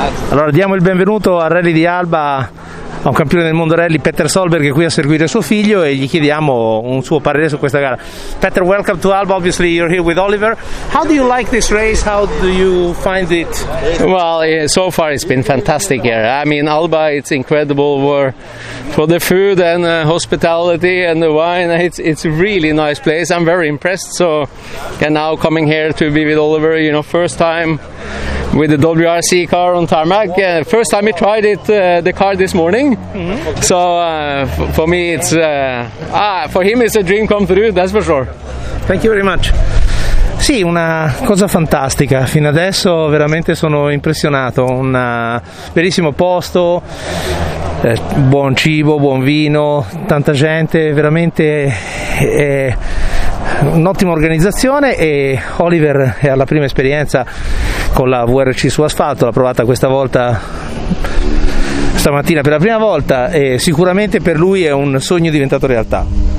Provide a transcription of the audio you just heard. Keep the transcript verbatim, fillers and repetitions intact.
Allora diamo il benvenuto al Rally di Alba a un campione del mondo rally, Petter Solberg, che è qui a seguire suo figlio, e gli chiediamo un suo parere su questa gara. Petter, welcome to Alba. Obviously you're here with Oliver. How do you like this race? How do you find it? Well, so far it's been fantastic here. I mean, Alba, it's incredible for, for the food and uh, hospitality and the wine. It's it's a really nice place. I'm very impressed. So, and now coming here to be with Oliver, you know, first time with the W R C car on tarmac. Uh, first time he tried it, uh, the car this morning. Mm-hmm. So uh, f- for me, it's uh, ah, for him it's a dream come true. That's for sure. Thank you very much. Sì, una cosa fantastica, fino adesso veramente sono impressionato, un bellissimo posto, eh, buon cibo, buon vino, tanta gente, veramente eh, un'ottima organizzazione, e Oliver è alla prima esperienza con la V R C su asfalto, l'ha provata questa volta, stamattina per la prima volta, e sicuramente per lui è un sogno diventato realtà.